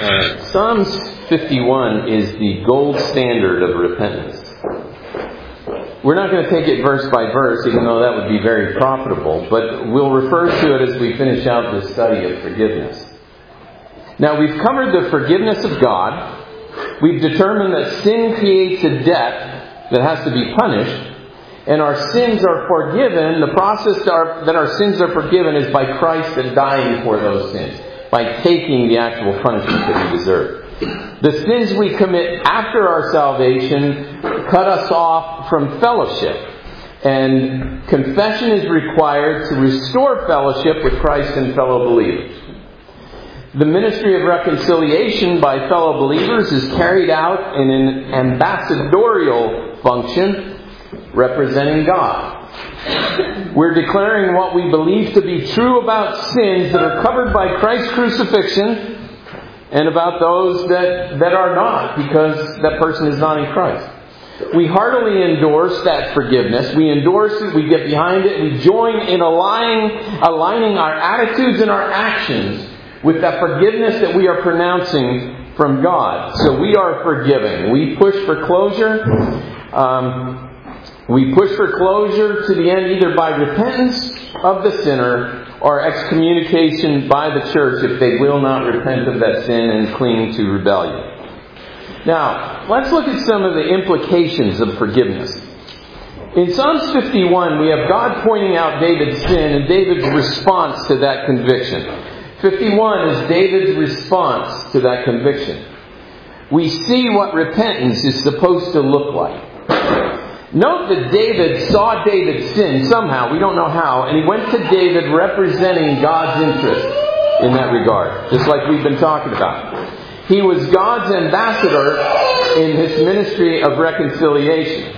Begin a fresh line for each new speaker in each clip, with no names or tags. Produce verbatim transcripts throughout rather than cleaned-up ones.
Uh, Psalms fifty-one is the gold standard of repentance. We're not going to take it verse by verse, even though that would be very profitable, but we'll refer to it as we finish out this study of forgiveness. Now, we've covered the forgiveness of God. We've determined that sin creates a debt that has to be punished, and our sins are forgiven. The process that our sins are forgiven is by Christ dying for those sins, by taking the actual punishment that we deserve. The sins we commit after our salvation cut us off from fellowship. And confession is required to restore fellowship with Christ and fellow believers. The ministry of reconciliation by fellow believers is carried out in an ambassadorial function representing God. We're declaring what we believe to be true about sins that are covered by Christ's crucifixion, and about those that, that are not, because that person is not in Christ. We heartily endorse that forgiveness. We endorse it. We get behind it. We join in aligning, aligning our attitudes and our actions with that forgiveness that we are pronouncing from God. So we are forgiving. We push for closure. Um, we push for closure to the end either by repentance of the sinner or excommunication by the church if they will not repent of that sin and cling to rebellion. Now, let's look at some of the implications of forgiveness. In Psalms fifty-one, we have God pointing out David's sin and David's response to that conviction. fifty-one is David's response to that conviction. We see what repentance is supposed to look like. Note that David saw David's sin somehow, we don't know how, and he went to David representing God's interest in that regard, just like we've been talking about. He was God's ambassador in his ministry of reconciliation.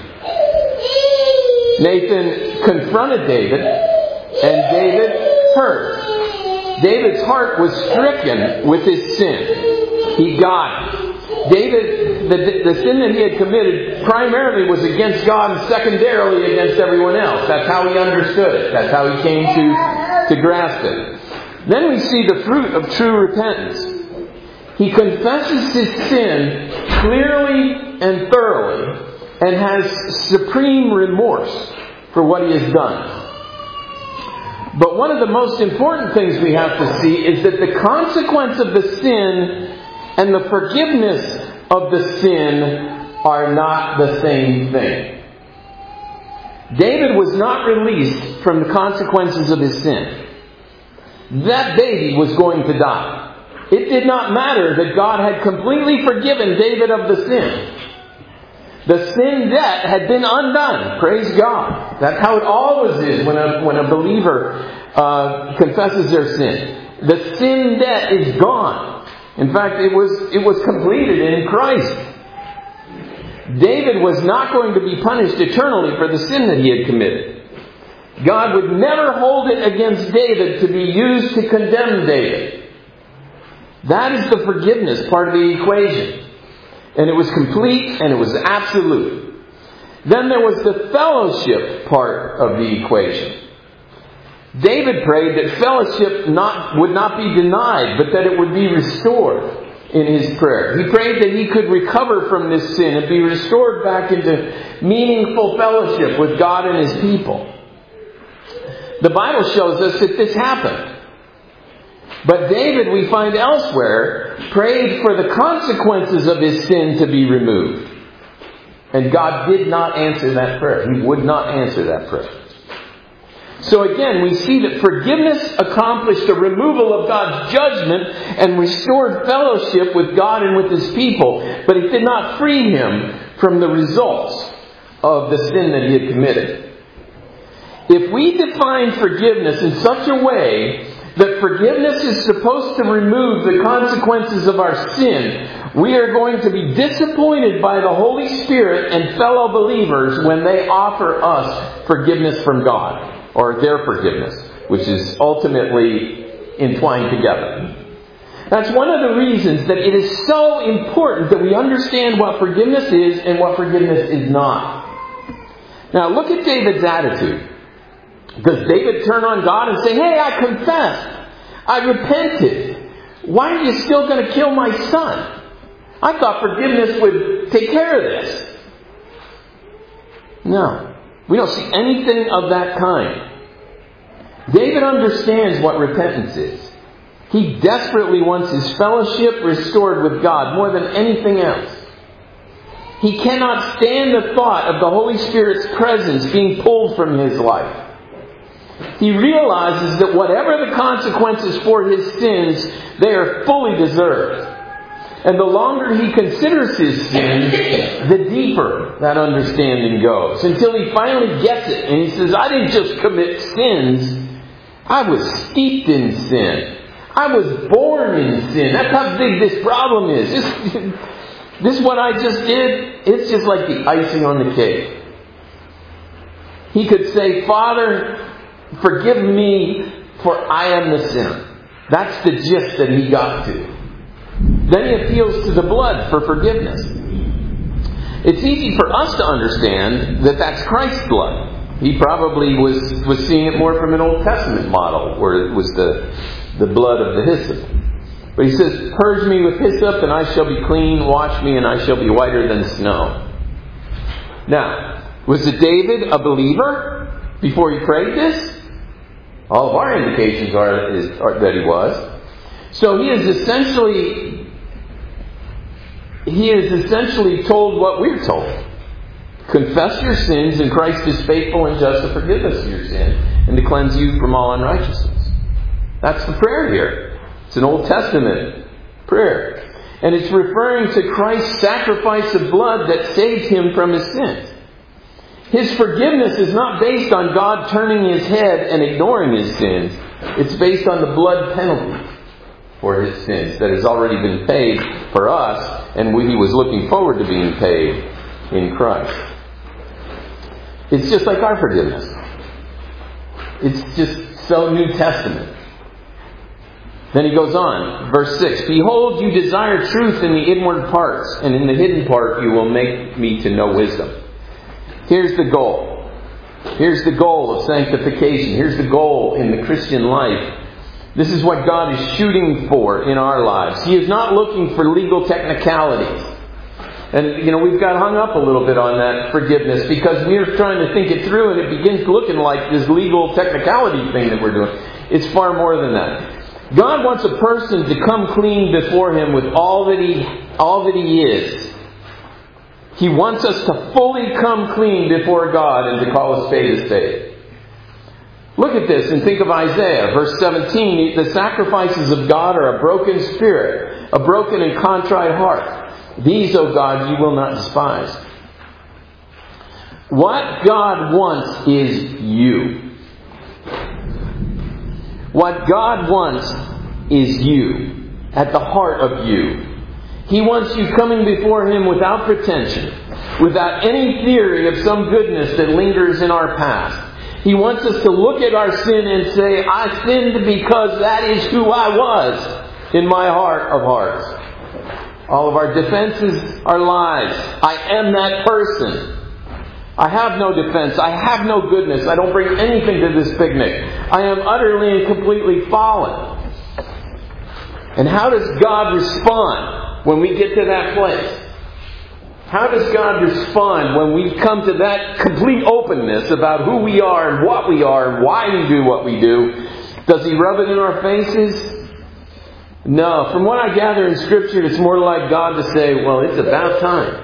Nathan confronted David, and David heard. David's heart was stricken with his sin. He got it. David, the, the sin that he had committed primarily was against God and secondarily against everyone else. That's how he understood it. That's how he came to, to grasp it. Then we see the fruit of true repentance. He confesses his sin clearly and thoroughly and has supreme remorse for what he has done. But one of the most important things we have to see is that the consequence of the sin and the forgiveness of the sin are not the same thing. David was not released from the consequences of his sin. That baby was going to die. It did not matter that God had completely forgiven David of the sin. The sin debt had been undone. Praise God. That's how it always is when a, when a believer uh, confesses their sin. The sin debt is gone. In fact, it was it was completed in Christ. David was not going to be punished eternally for the sin that he had committed. God would never hold it against David to be used to condemn David. That is the forgiveness part of the equation. And it was complete and it was absolute. Then there was the fellowship part of the equation. David prayed that fellowship not, would not be denied, but that it would be restored in his prayer. He prayed that he could recover from this sin and be restored back into meaningful fellowship with God and his people. The Bible shows us that this happened. But David, we find elsewhere, prayed for the consequences of his sin to be removed. And God did not answer that prayer. He would not answer that prayer. So again, we see that forgiveness accomplished a removal of God's judgment and restored fellowship with God and with His people. But it did not free him from the results of the sin that he had committed. If we define forgiveness in such a way that forgiveness is supposed to remove the consequences of our sin, we are going to be disappointed by the Holy Spirit and fellow believers when they offer us forgiveness from God. Or their forgiveness, which is ultimately entwined together. That's one of the reasons that it is so important that we understand what forgiveness is and what forgiveness is not. Now look at David's attitude. Does David turn on God and say, hey, I confessed. I repented. Why are you still going to kill my son? I thought forgiveness would take care of this. No. We don't see anything of that kind. David understands what repentance is. He desperately wants his fellowship restored with God more than anything else. He cannot stand the thought of the Holy Spirit's presence being pulled from his life. He realizes that whatever the consequences for his sins, they are fully deserved. And the longer he considers his sins, the deeper that understanding goes. Until he finally gets it. And he says, I didn't just commit sins. I was steeped in sin. I was born in sin. That's how big this problem is. This, this what I just did, it's just like the icing on the cake. He could say, Father, forgive me, for I am the sinner. That's the gist that he got to. Then he appeals to the blood for forgiveness. It's easy for us to understand that that's Christ's blood. He probably was, was seeing it more from an Old Testament model, where it was the, the blood of the hyssop. But he says, purge me with hyssop and I shall be clean, wash me and I shall be whiter than snow. Now, was it David a believer before he prayed this? All of our indications are, is, are that he was. So he is essentially he is essentially told what we're told. Confess your sins, and Christ is faithful and just to forgive us your sin and to cleanse you from all unrighteousness. That's the prayer here. It's an Old Testament prayer. And it's referring to Christ's sacrifice of blood that saved him from his sins. His forgiveness is not based on God turning his head and ignoring his sins. It's based on the blood penalty for his sins that has already been paid for us, and he was looking forward to being paid in Christ. It's just like our forgiveness. It's just so New Testament. Then he goes on, verse six, Behold, you desire truth in the inward parts, and in the hidden part you will make me to know wisdom. Here's the goal. Here's the goal of sanctification. Here's the goal in the Christian life. This is what God is shooting for in our lives. He is not looking for legal technicalities. And, you know, we've got hung up a little bit on that forgiveness because we're trying to think it through and it begins looking like this legal technicality thing that we're doing. It's far more than that. God wants a person to come clean before Him with all that He, all that He is. He wants us to fully come clean before God and to call a spade a spade. Look at this and think of Isaiah, verse seventeen. The sacrifices of God are a broken spirit, a broken and contrite heart. These, O God, you will not despise. What God wants is you. What God wants is you, at the heart of you. He wants you coming before Him without pretension, without any theory of some goodness that lingers in our past. He wants us to look at our sin and say, I sinned because that is who I was in my heart of hearts. All of our defenses are lies. I am that person. I have no defense. I have no goodness. I don't bring anything to this picnic. I am utterly and completely fallen. And how does God respond when we get to that place? How does God respond when we come to that complete openness about who we are and what we are and why we do what we do? Does He rub it in our faces? No. From what I gather in Scripture, it's more like God to say, well, it's about time.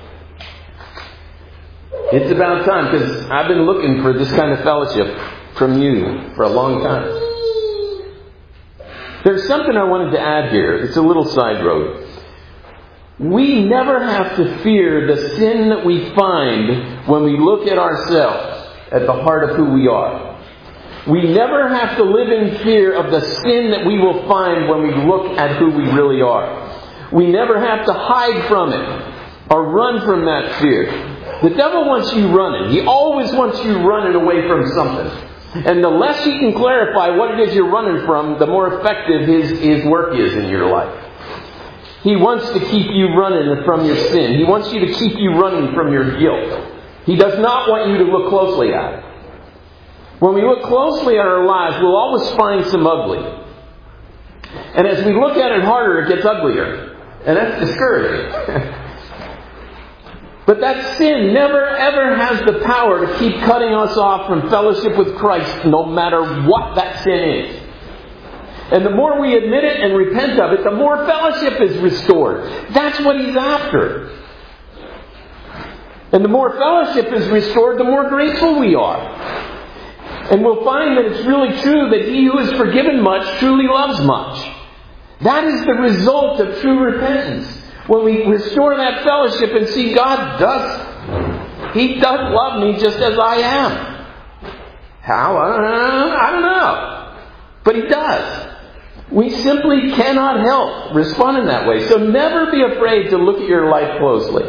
It's about time, because I've been looking for this kind of fellowship from you for a long time. There's something I wanted to add here. It's a little side road. We never have to fear the sin that we find when we look at ourselves, at the heart of who we are. We never have to live in fear of the sin that we will find when we look at who we really are. We never have to hide from it or run from that fear. The devil wants you running. He always wants you running away from something. And the less he can clarify what it is you're running from, the more effective his, his work is in your life. He wants to keep you running from your sin. He wants you to keep you running from your guilt. He does not want you to look closely at it. When we look closely at our lives, we'll always find some ugly. And as we look at it harder, it gets uglier. And that's discouraging. But that sin never ever has the power to keep cutting us off from fellowship with Christ, no matter what that sin is. And the more we admit it and repent of it, the more fellowship is restored. That's what He's after. And the more fellowship is restored, the more grateful we are. And we'll find that it's really true that he who is forgiven much truly loves much. That is the result of true repentance. When we restore that fellowship and see God does, He does love me just as I am. How? I don't know. But He does. We simply cannot help responding that way. So never be afraid to look at your life closely.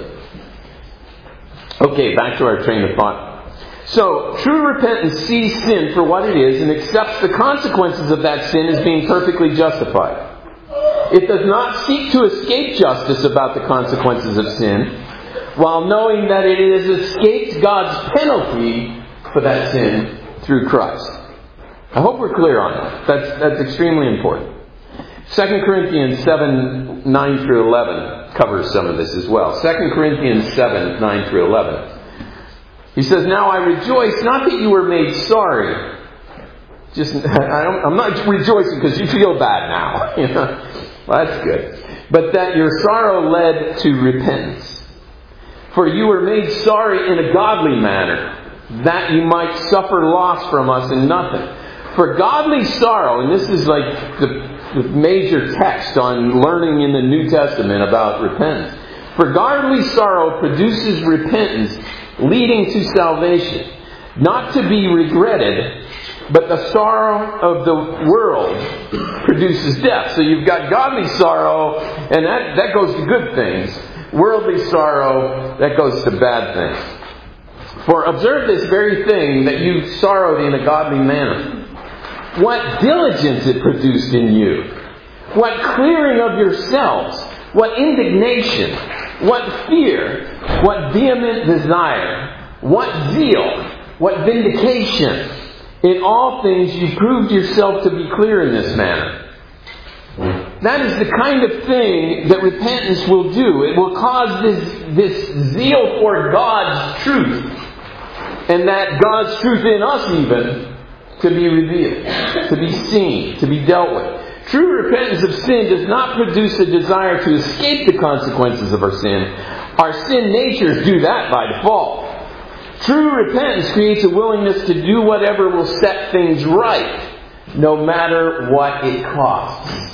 Okay, back to our train of thought. So, true repentance sees sin for what it is and accepts the consequences of that sin as being perfectly justified. It does not seek to escape justice about the consequences of sin, while knowing that it has escaped God's penalty for that sin through Christ. I hope we're clear on that. That's, that's extremely important. Second Corinthians seven, nine through eleven covers some of this as well. Second Corinthians seven, nine through eleven. He says, "Now I rejoice, not that you were made sorry." Just, I don't, I'm not rejoicing because you feel bad now. You know? Well, that's good. "But that your sorrow led to repentance. For you were made sorry in a godly manner, that you might suffer loss from us in nothing. For godly sorrow," and this is like the, the major text on learning in the New Testament about repentance. "For godly sorrow produces repentance, leading to salvation, not to be regretted, but the sorrow of the world produces death." So you've got godly sorrow, and that, that goes to good things. Worldly sorrow, that goes to bad things. "For observe this very thing, that you sorrowed in a godly manner. What diligence it produced in you! What clearing of yourselves! What indignation! What fear! What vehement desire! What zeal! What vindication! In all things you proved yourself to be clear in this manner." That is the kind of thing that repentance will do. It will cause this, this zeal for God's truth, and that God's truth in us even, to be revealed, to be seen, to be dealt with. True repentance of sin does not produce a desire to escape the consequences of our sin. Our sin natures do that by default. True repentance creates a willingness to do whatever will set things right, no matter what it costs.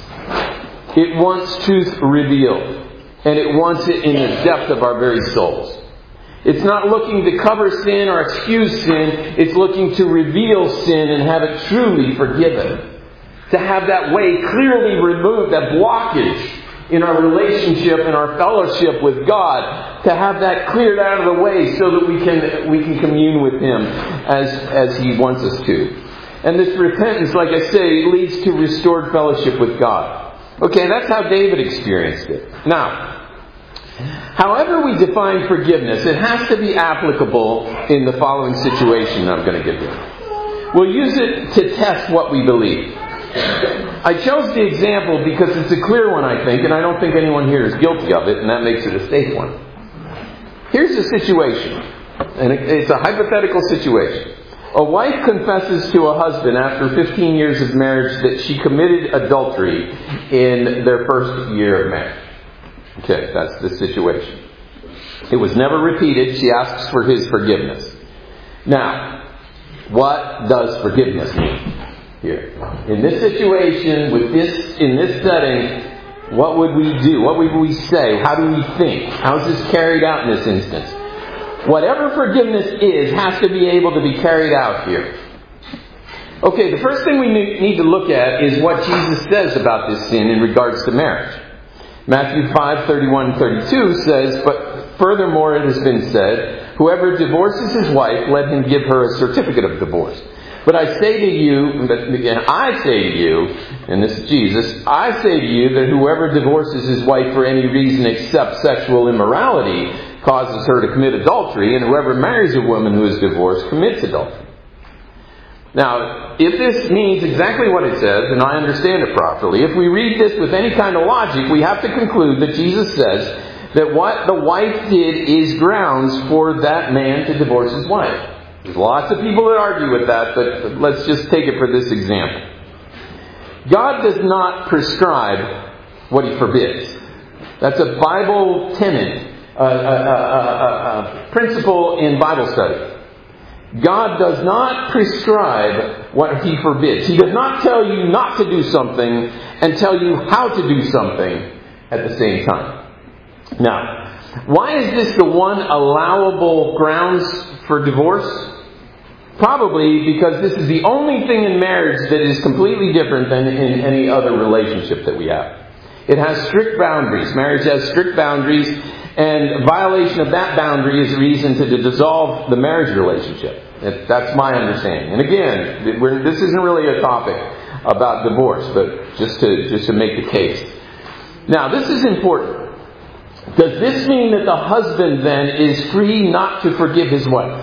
It wants truth revealed, and it wants it in the depth of our very souls. It's not looking to cover sin or excuse sin. It's looking to reveal sin and have it truly forgiven. To have that way clearly removed, that blockage in our relationship and our fellowship with God, to have that cleared out of the way so that we can we can commune with Him as, as He wants us to. And this repentance, like I say, leads to restored fellowship with God. Okay, that's how David experienced it. Now, however we define forgiveness, it has to be applicable in the following situation I'm going to give you. We'll use it to test what we believe. I chose the example because it's a clear one, I think, and I don't think anyone here is guilty of it, and that makes it a safe one. Here's a situation, and it's a hypothetical situation. A wife confesses to a husband after fifteen years of marriage that she committed adultery in their first year of marriage. Okay, that's the situation. It was never repeated. She asks for his forgiveness. Now, what does forgiveness mean here? In this situation, with this, in this setting, what would we do? What would we say? How do we think? How is this carried out in this instance? Whatever forgiveness is has to be able to be carried out here. Okay, the first thing we need to look at is what Jesus says about this sin in regards to marriage. Matthew five, thirty-one and thirty-two says, "But furthermore it has been said, whoever divorces his wife, let him give her a certificate of divorce. But I say to you, and I say to you, and this is Jesus, I say to you that whoever divorces his wife for any reason except sexual immorality causes her to commit adultery, and whoever marries a woman who is divorced commits adultery." Now, if this means exactly what it says, and I understand it properly, if we read this with any kind of logic, we have to conclude that Jesus says that what the wife did is grounds for that man to divorce his wife. There's lots of people that argue with that, but let's just take it for this example. God does not prescribe what He forbids. That's a Bible tenet, a, a, a, a, a principle in Bible study. God does not prescribe what He forbids. He does not tell you not to do something and tell you how to do something at the same time. Now, why is this the one allowable grounds for divorce? Probably because this is the only thing in marriage that is completely different than in any other relationship that we have. It has strict boundaries. Marriage has strict boundaries, and violation of that boundary is a reason to dissolve the marriage relationship. That's my understanding. And again, we're, this isn't really a topic about divorce, but just to just to make the case. Now, this is important. Does this mean that the husband then is free not to forgive his wife?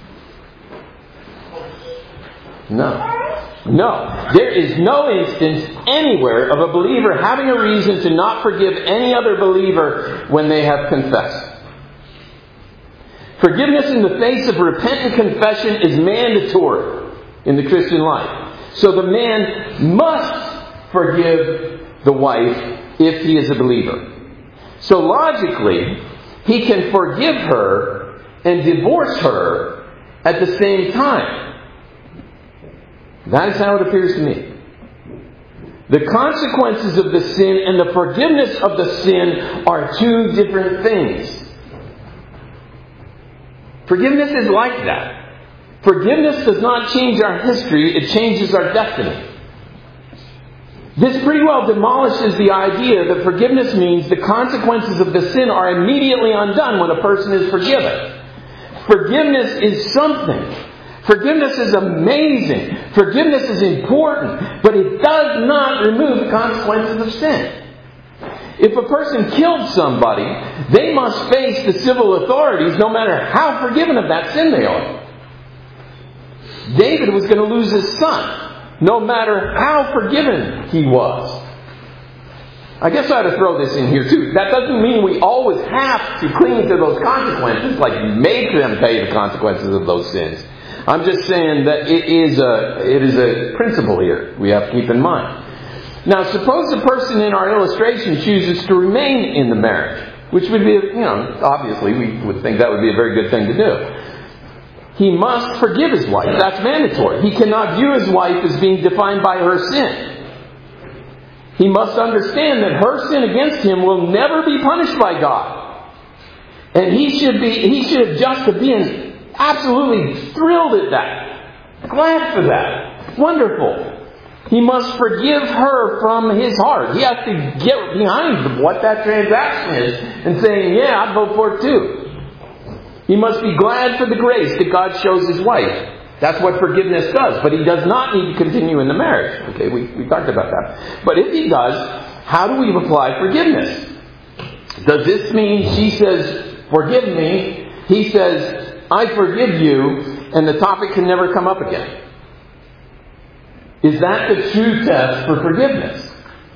No. No. There is no instance anywhere of a believer having a reason to not forgive any other believer when they have confessed. Forgiveness in the face of repentant confession is mandatory in the Christian life. So the man must forgive the wife if he is a believer. So logically, he can forgive her and divorce her at the same time. That is how it appears to me. The consequences of the sin and the forgiveness of the sin are two different things. Forgiveness is like that. Forgiveness does not change our history, it changes our destiny. This pretty well demolishes the idea that forgiveness means the consequences of the sin are immediately undone when a person is forgiven. Forgiveness is something. Forgiveness is amazing. Forgiveness is important. But it does not remove the consequences of sin. If a person killed somebody, they must face the civil authorities no matter how forgiven of that sin they are. David was going to lose his son, no matter how forgiven he was. I guess I ought to throw this in here too. That doesn't mean we always have to cling to those consequences, like make them pay the consequences of those sins. I'm just saying that it is a it is a principle here we have to keep in mind. Now, suppose the person in our illustration chooses to remain in the marriage, which would be, you know, obviously we would think that would be a very good thing to do. He must forgive his wife. That's mandatory. He cannot view his wife as being defined by her sin. He must understand that her sin against him will never be punished by God. And he should be he should have just been absolutely thrilled at that. Glad for that. Wonderful. He must forgive her from his heart. He has to get behind what that transaction is and saying, yeah, I'd vote for it too. He must be glad for the grace that God shows his wife. That's what forgiveness does. But he does not need to continue in the marriage. Okay, we, we talked about that. But if he does, how do we apply forgiveness? Does this mean she says, forgive me? He says, I forgive you, and the topic can never come up again. Is that the true test for forgiveness?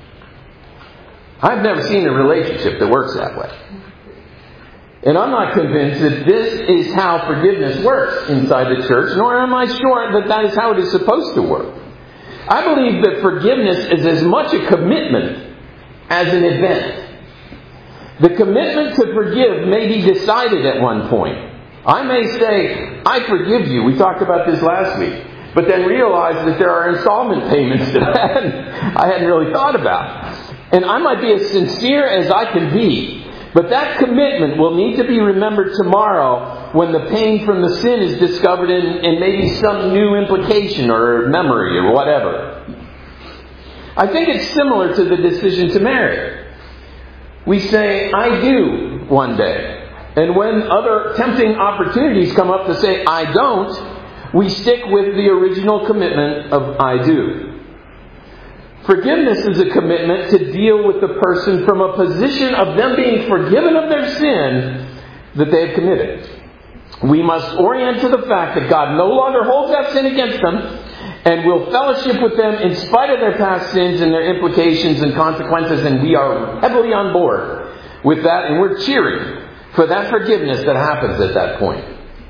I've never seen a relationship that works that way. And I'm not convinced that this is how forgiveness works inside the church, nor am I sure that that is how it is supposed to work. I believe that forgiveness is as much a commitment as an event. The commitment to forgive may be decided at one point. I may say, I forgive you. We talked about this last week. But then realize that there are installment payments that I hadn't, I hadn't really thought about. And I might be as sincere as I can be. But that commitment will need to be remembered tomorrow when the pain from the sin is discovered in, in maybe some new implication or memory or whatever. I think it's similar to the decision to marry. We say, I do one day. And when other tempting opportunities come up to say, I don't, we stick with the original commitment of I do. Forgiveness is a commitment to deal with the person from a position of them being forgiven of their sin that they have committed. We must orient to the fact that God no longer holds that sin against them, And we'll fellowship with them in spite of their past sins and their implications and consequences. And we are heavily on board with that. And we're cheering for that forgiveness that happens at that point.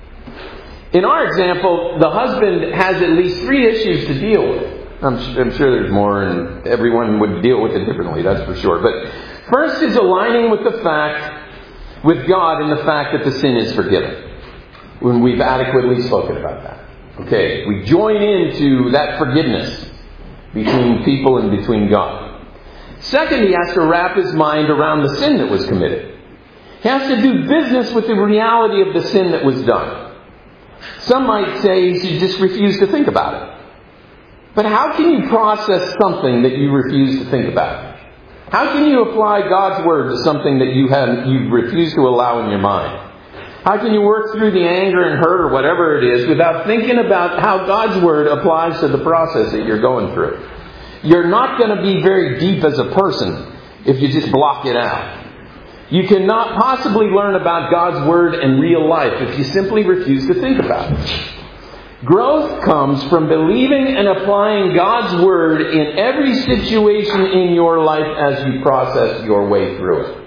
In our example, the husband has at least three issues to deal with. I'm, I'm sure there's more, and everyone would deal with it differently, that's for sure. But first is aligning with the fact, with God, in the fact that the sin is forgiven. When we've adequately spoken about that. Okay, we join into that forgiveness between people and between God. Second, he has to wrap his mind around the sin that was committed. He has to do business with the reality of the sin that was done. Some might say he should just refuse to think about it. But how can you process something that you refuse to think about? How can you apply God's Word to something that you have you refuse to allow in your mind? How can you work through the anger and hurt or whatever it is without thinking about how God's Word applies to the process that you're going through? You're not going to be very deep as a person if you just block it out. You cannot possibly learn about God's Word and real life if you simply refuse to think about it. Growth comes from believing and applying God's Word in every situation in your life as you process your way through it.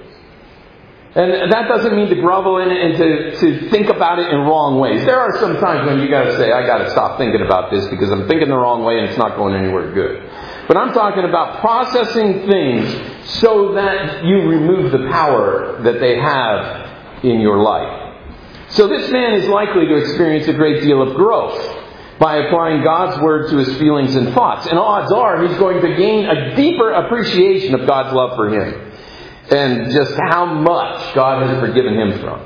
And that doesn't mean to grovel in it and to, to think about it in wrong ways. There are some times when you got to say, I got to stop thinking about this because I'm thinking the wrong way and it's not going anywhere good. But I'm talking about processing things so that you remove the power that they have in your life. So this man is likely to experience a great deal of growth by applying God's Word to his feelings and thoughts. And odds are he's going to gain a deeper appreciation of God's love for him. And just how much God has forgiven him from.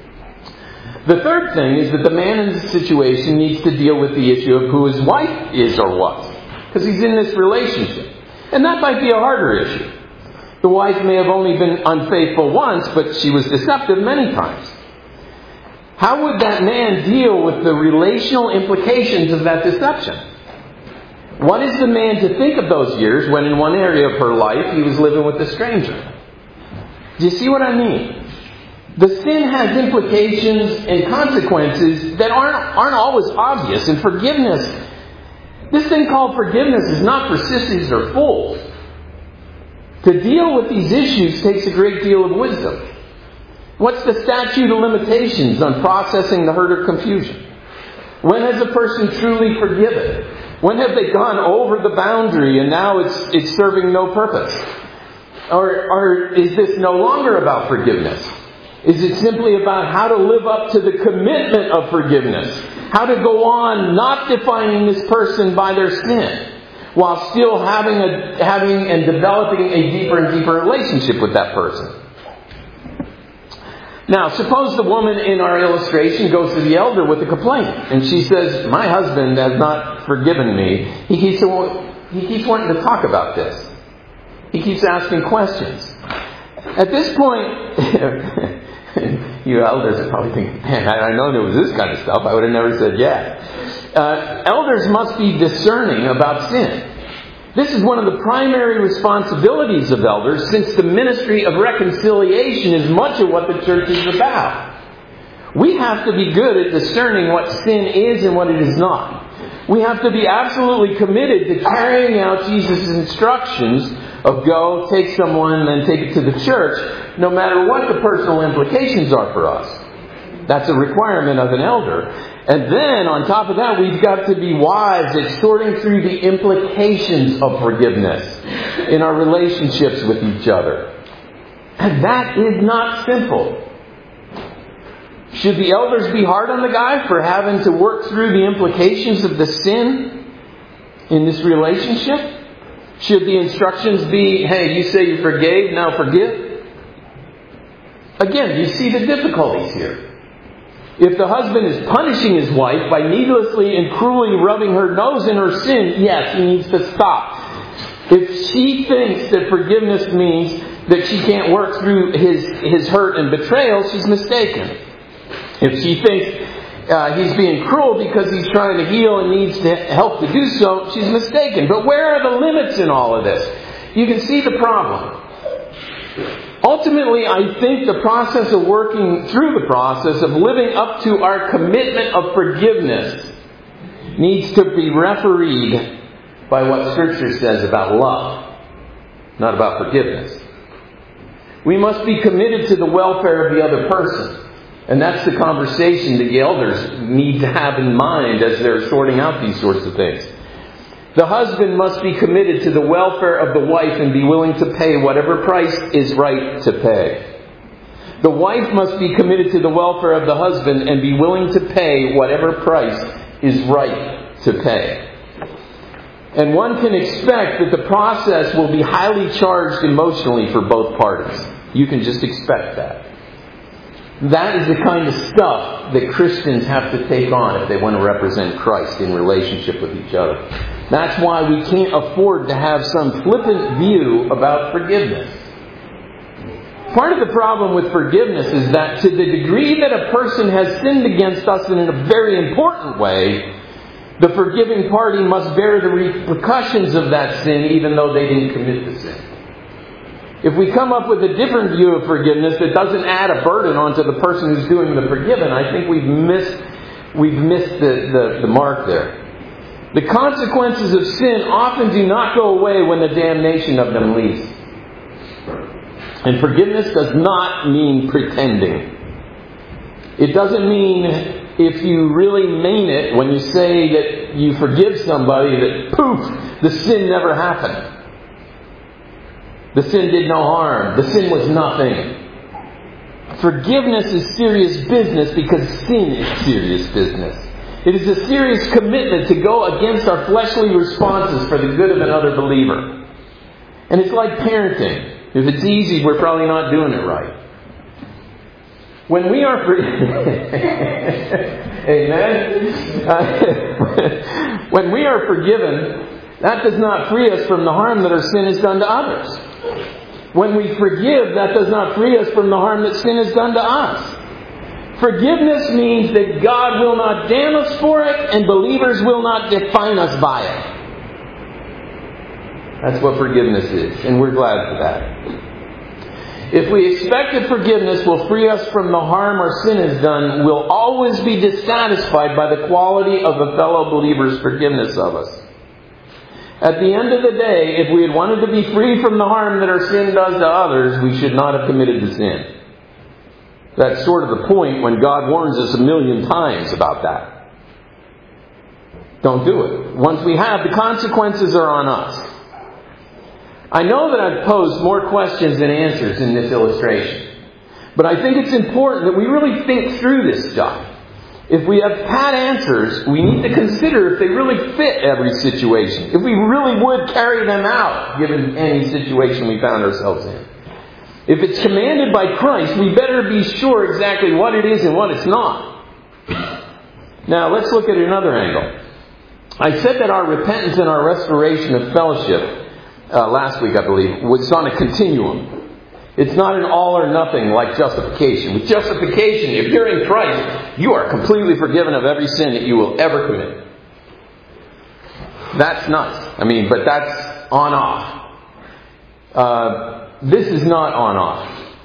The third thing is that the man in this situation needs to deal with the issue of who his wife is or was. Because he's in this relationship. And that might be a harder issue. The wife may have only been unfaithful once, but she was deceptive many times. How would that man deal with the relational implications of that deception? What is the man to think of those years when in one area of her life he was living with a stranger? Do you see what I mean? The sin has implications and consequences that aren't, aren't always obvious. And forgiveness, this thing called forgiveness is not for sissies or fools. To deal with these issues takes a great deal of wisdom. What's the statute of limitations on processing the hurt or confusion? When has a person truly forgiven? When have they gone over the boundary and now it's it's serving no purpose? Or, or is this no longer about forgiveness? Is it simply about how to live up to the commitment of forgiveness? How to go on not defining this person by their sin, while still having a having and developing a deeper and deeper relationship with that person? Now, suppose the woman in our illustration goes to the elder with a complaint, and she says, "My husband has not forgiven me. He keeps he keeps wanting to talk about this. He keeps asking questions." At this point, you elders are probably thinking, man, I know there was this kind of stuff. I would have never said yes. Uh, elders must be discerning about sin. This is one of the primary responsibilities of elders, since the ministry of reconciliation is much of what the church is about. We have to be good at discerning what sin is and what it is not. We have to be absolutely committed to carrying out Jesus' instructions of go, take someone, and then take it to the church, no matter what the personal implications are for us. That's a requirement of an elder. And then, on top of that, we've got to be wise at sorting through the implications of forgiveness in our relationships with each other. And that is not simple. Should the elders be hard on the guy for having to work through the implications of the sin in this relationship? Should the instructions be, hey, you say you forgave, now forgive? Again, you see the difficulties here. If the husband is punishing his wife by needlessly and cruelly rubbing her nose in her sin, yes, he needs to stop. If she thinks that forgiveness means that she can't work through his, his hurt and betrayal, she's mistaken. If she thinks uh, he's being cruel because he's trying to heal and needs to help to do so, she's mistaken. But where are the limits in all of this? You can see the problem. Ultimately, I think the process of working through the process of living up to our commitment of forgiveness needs to be refereed by what Scripture says about love, not about forgiveness. We must be committed to the welfare of the other person. And that's the conversation that the elders need to have in mind as they're sorting out these sorts of things. The husband must be committed to the welfare of the wife and be willing to pay whatever price is right to pay. The wife must be committed to the welfare of the husband and be willing to pay whatever price is right to pay. And one can expect that the process will be highly charged emotionally for both parties. You can just expect that. That is the kind of stuff that Christians have to take on if they want to represent Christ in relationship with each other. That's why we can't afford to have some flippant view about forgiveness. Part of the problem with forgiveness is that to the degree that a person has sinned against us in a very important way, the forgiving party must bear the repercussions of that sin even though they didn't commit the sin. If we come up with a different view of forgiveness that doesn't add a burden onto the person who's doing the forgiven, I think we've missed we've missed the, the, the mark there. The consequences of sin often do not go away when the damnation of them leaves. And forgiveness does not mean pretending. It doesn't mean if you really mean it when you say that you forgive somebody that poof, the sin never happened. The sin did no harm. The sin was nothing. Forgiveness is serious business because sin is serious business. It is a serious commitment to go against our fleshly responses for the good of another believer. And it's like parenting. If it's easy, we're probably not doing it right. When we are for- Amen. Uh, when we are forgiven, that does not free us from the harm that our sin has done to others. When we forgive, that does not free us from the harm that sin has done to us. Forgiveness means that God will not damn us for it, and believers will not define us by it. That's what forgiveness is, and we're glad for that. If we expect that forgiveness will free us from the harm our sin has done, we'll always be dissatisfied by the quality of a fellow believer's forgiveness of us. At the end of the day, if we had wanted to be free from the harm that our sin does to others, we should not have committed the sin. That's sort of the point when God warns us a million times about that. Don't do it. Once we have, the consequences are on us. I know that I've posed more questions than answers in this illustration. But I think it's important that we really think through this stuff. If we have pat answers, we need to consider if they really fit every situation. If we really would carry them out, given any situation we found ourselves in. If it's commanded by Christ, we better be sure exactly what it is and what it's not. Now, let's look at another angle. I said that our repentance and our restoration of fellowship, uh, last week I believe, was on a continuum. It's not an all or nothing like justification. With justification, if you're in Christ, you are completely forgiven of every sin that you will ever commit. That's nuts. I mean, but that's on-off. Uh, this is not on-off.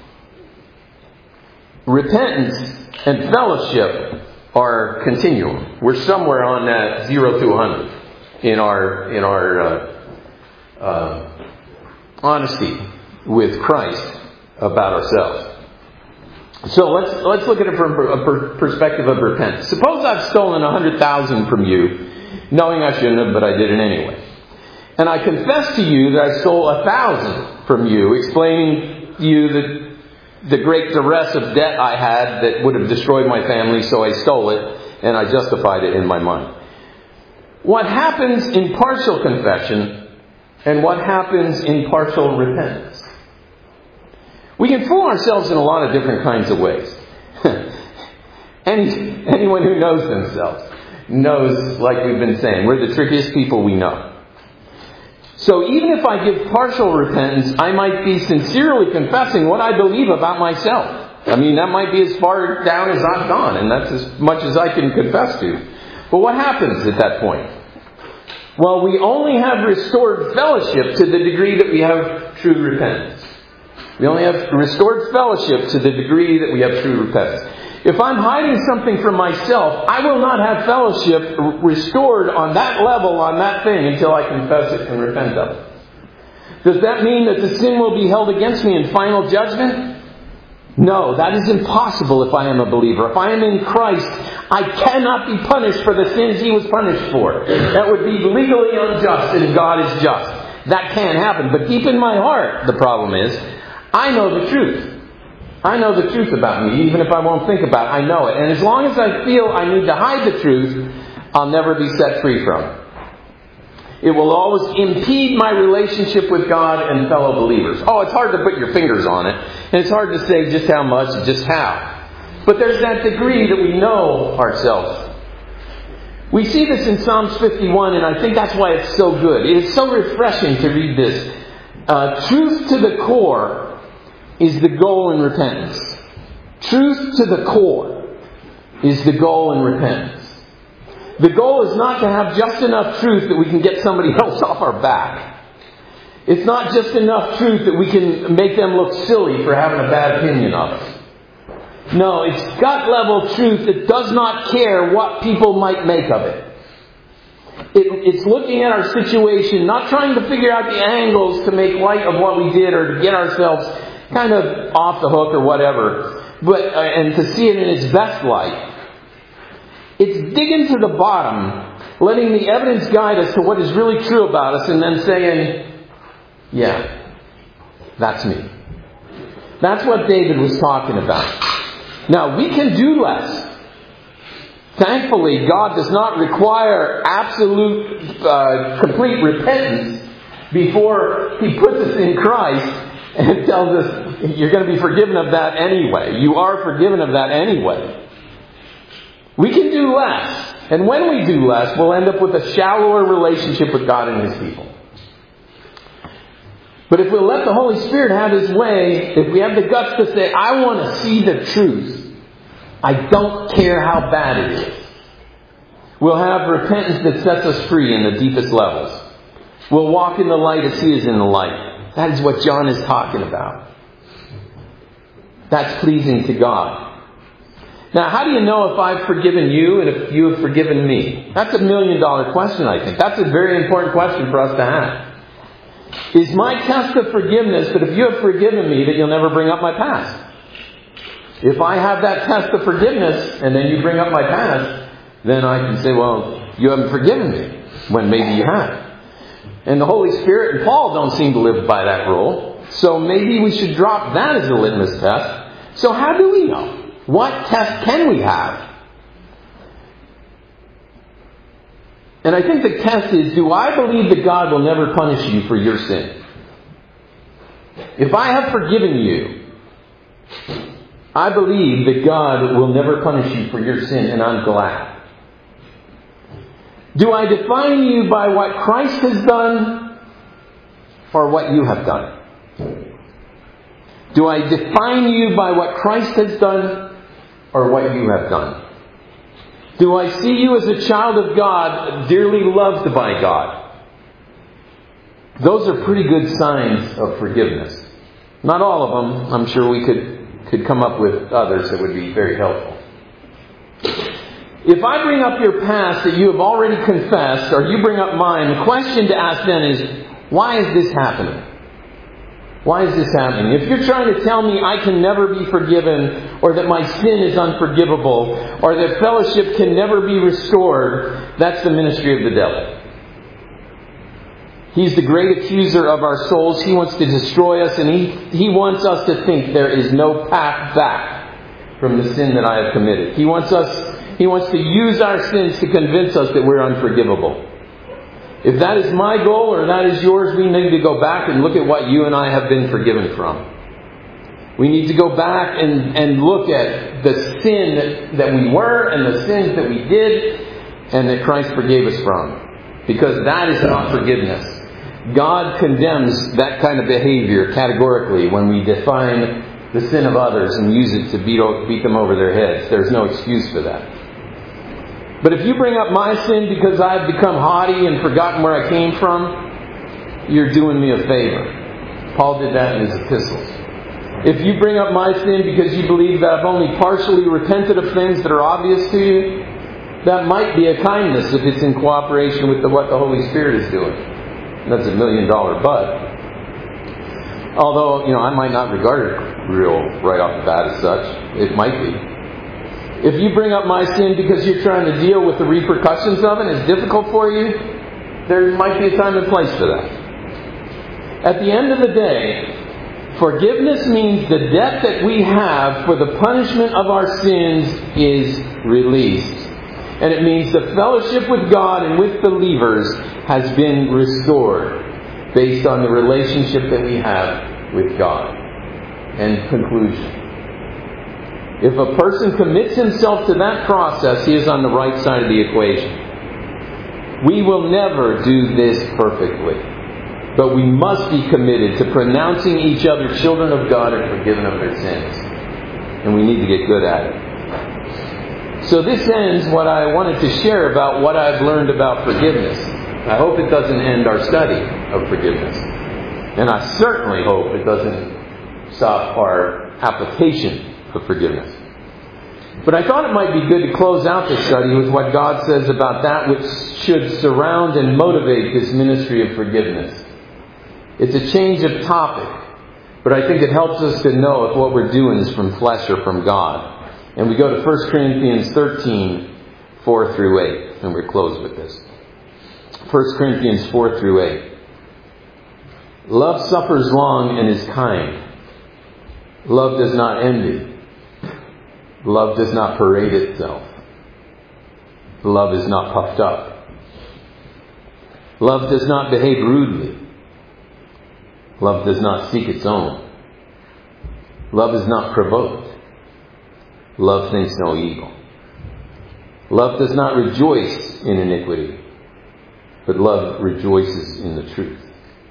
Repentance and fellowship are continuum. We're somewhere on that zero to one hundred in our in our uh, uh, honesty with Christ about ourselves. So let's let's look at it from a perspective of repentance. Suppose I've stolen a hundred thousand from you, knowing I shouldn't have, but I did it anyway. And I confess to you that I stole a thousand from you, explaining to you that the great duress of debt I had that would have destroyed my family, so I stole it, and I justified it in my mind. What happens in partial confession and what happens in partial repentance? We can fool ourselves in a lot of different kinds of ways. Any, anyone who knows themselves knows, like we've been saying, we're the trickiest people we know. So even if I give partial repentance, I might be sincerely confessing what I believe about myself. I mean, that might be as far down as I've gone, and that's as much as I can confess to. But what happens at that point? Well, we only have restored fellowship to the degree that we have true repentance. We only have restored fellowship to the degree that we have true repentance. If I'm hiding something from myself, I will not have fellowship restored on that level, on that thing, until I confess it and repent of it. Does that mean that the sin will be held against me in final judgment? No, that is impossible if I am a believer. If I am in Christ, I cannot be punished for the sins He was punished for. That would be legally unjust, and God is just. That can't happen. But deep in my heart, the problem is, I know the truth. I know the truth about me, even if I won't think about it. I know it. And as long as I feel I need to hide the truth, I'll never be set free from it. It will always impede my relationship with God and fellow believers. Oh, it's hard to put your fingers on it. And it's hard to say just how much and just how. But there's that degree that we know ourselves. We see this in Psalms fifty-one, and I think that's why it's so good. It is so refreshing to read this. Uh, truth to the core is the goal in repentance. Truth to the core is the goal in repentance. The goal is not to have just enough truth that we can get somebody else off our back. It's not just enough truth that we can make them look silly for having a bad opinion of us. No, it's gut level truth that does not care what people might make of it. it. It's looking at our situation, not trying to figure out the angles to make light of what we did or to get ourselves kind of off the hook or whatever, but uh, and to see it in its best light. It's digging to the bottom, letting the evidence guide us to what is really true about us, and then saying, yeah, that's me. That's what David was talking about. Now, we can do less. Thankfully, God does not require absolute, uh, complete repentance before He puts us in Christ and tells us, you're going to be forgiven of that anyway. You are forgiven of that anyway. We can do less. And when we do less, we'll end up with a shallower relationship with God and His people. But if we'll let the Holy Spirit have His way, if we have the guts to say, I want to see the truth, I don't care how bad it is, we'll have repentance that sets us free in the deepest levels. We'll walk in the light as He is in the light. That is what John is talking about. That's pleasing to God. Now, how do you know if I've forgiven you and if you have forgiven me? That's a million dollar question, I think. That's a very important question for us to have. Is my test of forgiveness that if you have forgiven me, that you'll never bring up my past? If I have that test of forgiveness and then you bring up my past, then I can say, well, you haven't forgiven me, when maybe you have. And the Holy Spirit and Paul don't seem to live by that rule. So maybe we should drop that as a litmus test. So how do we know? What test can we have? And I think the test is, do I believe that God will never punish you for your sin? If I have forgiven you, I believe that God will never punish you for your sin, and I'm glad. Do I define you by what Christ has done or what you have done? Do I define you by what Christ has done or what you have done? Do I see you as a child of God, dearly loved by God? Those are pretty good signs of forgiveness. Not all of them. I'm sure we could, could come up with others that would be very helpful. If I bring up your past that you have already confessed, or you bring up mine, the question to ask then is, why is this happening? Why is this happening? If you're trying to tell me I can never be forgiven, or that my sin is unforgivable, or that fellowship can never be restored, that's the ministry of the devil. He's the great accuser of our souls. He wants to destroy us, and he, he wants us to think there is no path back from the sin that I have committed. He wants us, he wants to use our sins to convince us that we're unforgivable. If that is my goal or that is yours, we need to go back and look at what you and I have been forgiven from. We need to go back and, and look at the sin that, that we were and the sins that we did and that Christ forgave us from. Because that is not forgiveness. God condemns that kind of behavior categorically when we define the sin of others and use it to beat, beat them over their heads. There's no excuse for that. But if you bring up my sin because I've become haughty and forgotten where I came from, you're doing me a favor. Paul did that in his epistles. If you bring up my sin because you believe that I've only partially repented of things that are obvious to you, that might be a kindness if it's in cooperation with the, what the Holy Spirit is doing. That's a million dollar but. Although, you know, I might not regard it real right off the bat as such. It might be. If you bring up my sin because you're trying to deal with the repercussions of it and it's difficult for you, there might be a time and place for that. At the end of the day, forgiveness means the debt that we have for the punishment of our sins is released. And it means the fellowship with God and with believers has been restored based on the relationship that we have with God. And conclusion. If a person commits himself to that process, he is on the right side of the equation. We will never do this perfectly. But we must be committed to pronouncing each other children of God and forgiven of their sins. And we need to get good at it. So this ends what I wanted to share about what I've learned about forgiveness. I hope it doesn't end our study of forgiveness. And I certainly hope it doesn't stop our application of forgiveness. But I thought it might be good to close out this study with what God says about that which should surround and motivate this ministry of forgiveness. It's a change of topic, but I think it helps us to know if what we're doing is from flesh or from God. And we go to First Corinthians thirteen, four through eight, and we're closed with this. First Corinthians four through eight. Love suffers long and is kind. Love does not envy. Love does not parade itself. Love is not puffed up. Love does not behave rudely. Love does not seek its own. Love is not provoked. Love thinks no evil. Love does not rejoice in iniquity, but love rejoices in the truth.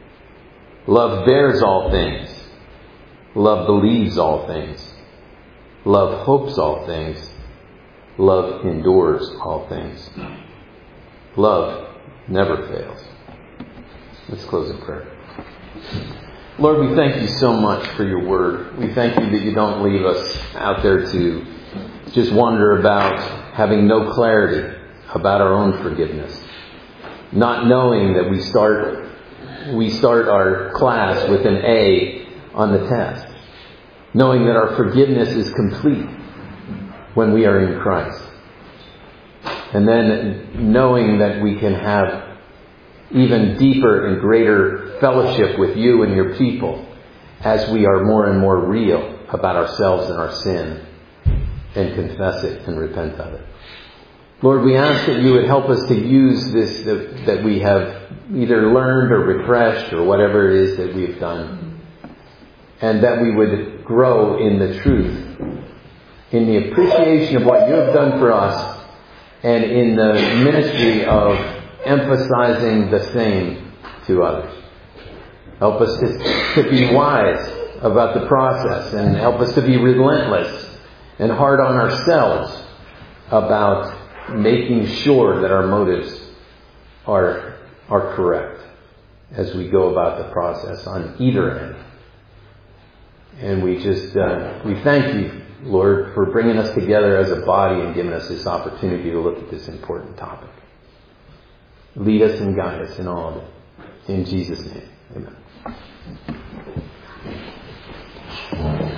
Love bears all things. Love believes all things. Love hopes all things. Love endures all things. Love never fails. Let's close in prayer. Lord, we thank you so much for your word. We thank you that you don't leave us out there to just wonder about having no clarity about our own forgiveness. Not knowing that we start we start our class with an A on the test. Knowing that our forgiveness is complete when we are in Christ. And then knowing that we can have even deeper and greater fellowship with you and your people as we are more and more real about ourselves and our sin and confess it and repent of it. Lord, we ask that you would help us to use this that, that we have either learned or refreshed or whatever it is that we have done. And that we would grow in the truth, in the appreciation of what you have done for us, and in the ministry of emphasizing the same to others. Help us to, to be wise about the process, and help us to be relentless and hard on ourselves about making sure that our motives are, are correct as we go about the process on either end. And we just, uh, we thank you, Lord, for bringing us together as a body and giving us this opportunity to look at this important topic. Lead us and guide us in all of it. In Jesus' name, amen.